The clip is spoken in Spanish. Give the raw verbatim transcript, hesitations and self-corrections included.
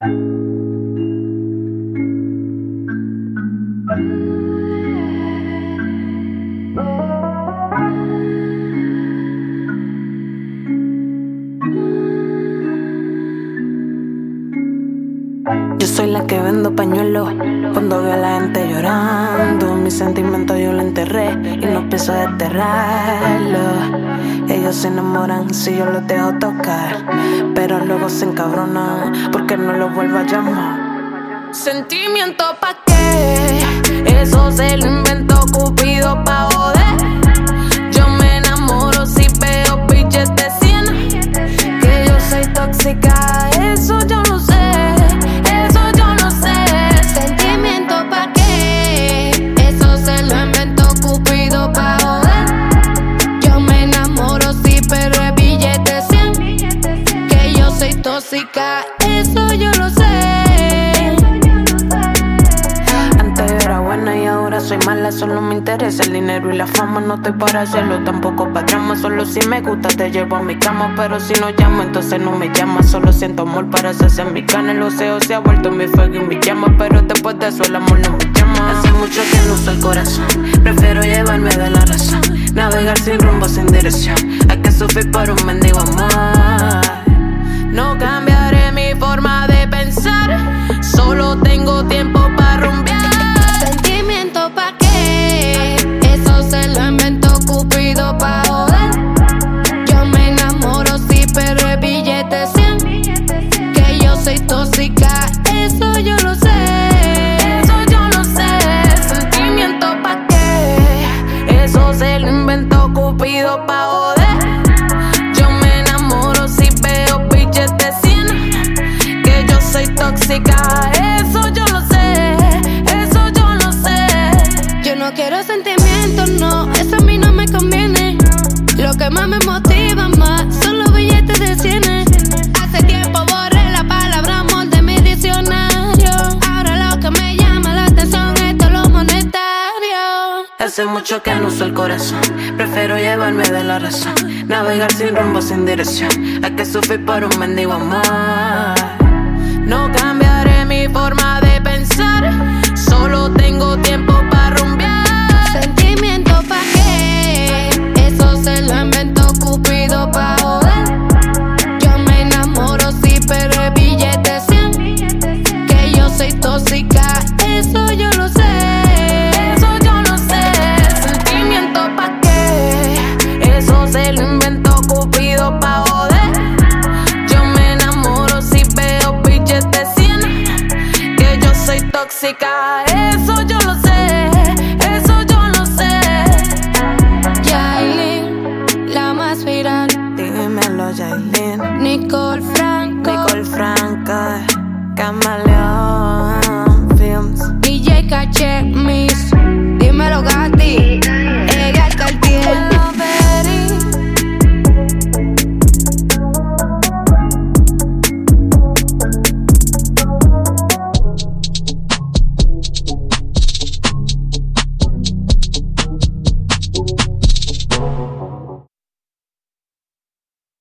Yo soy la que vendo pañuelos cuando veo a la gente llorando. Mis sentimientos yo lo enterré y no pienso desterrarlo. Ellos se enamoran si yo los dejo tocar, pero luego se encabronan porque no los vuelvo a llamar. Sentimiento pa' qué, eso se lo inventó Cupido pa' joder. Yo me enamoro si veo bitches de cien. Que yo soy tóxica, eso yo no sé. Tóxica, eso yo lo sé. Antes era buena y ahora soy mala. Solo me interesa el dinero y la fama. No estoy para hacerlo, tampoco para drama. Solo si me gusta te llevo a mi cama. Pero si no llamo, entonces no me llamas. Solo siento amor para hacerse en mi cana. El océano se ha vuelto mi fuego y mi llama. Pero después de eso el amor no me llama. Hace mucho que no uso el corazón. Prefiero llevarme de la razón. Navegar sin rumbo, sin dirección. Hay que sufrir por un mendigo amor. No cambiaré mi forma de pensar. Solo tengo tiempo para rumbear. Sentimiento pa' qué, eso se lo inventó Cupido pa' joder. Yo me enamoro sí, pero el billete cien. Que yo soy tóxica, eso yo lo sé. Eso yo lo sé. Sentimiento pa' qué, eso se lo inventó Cupido pa' joder. Tóxica, eso yo lo sé, eso yo lo sé. Yo no quiero sentimientos, no, eso a mí no me conviene. Lo que más me motiva más son los billetes de cien. Hace tiempo borré la palabra amor de mi diccionario. Ahora lo que me llama la atención es todo lo monetario. Hace mucho que no uso el corazón. Prefiero llevarme de la razón. Navegar sin rumbo, sin dirección. Hay que sufrir por un mendigo amor. No cambiaré mi forma de pensar. Solo tengo tiempo para rumbear. Sentimiento pa' qué, eso se lo inventó Cupido pa' joder. Yo me enamoro sí, pero el billete cien. Que yo soy tóxica, eso yo lo sé. Eso yo lo sé. Sentimiento pa' qué, eso se lo inventó Cupido pa' joder. Tóxica, eso yo lo sé, eso yo lo sé. Yailin, la más viral. Dímelo, Yailin. Nicole Franco, Nicole Franco, Camaleón Films. D J Caché Miss.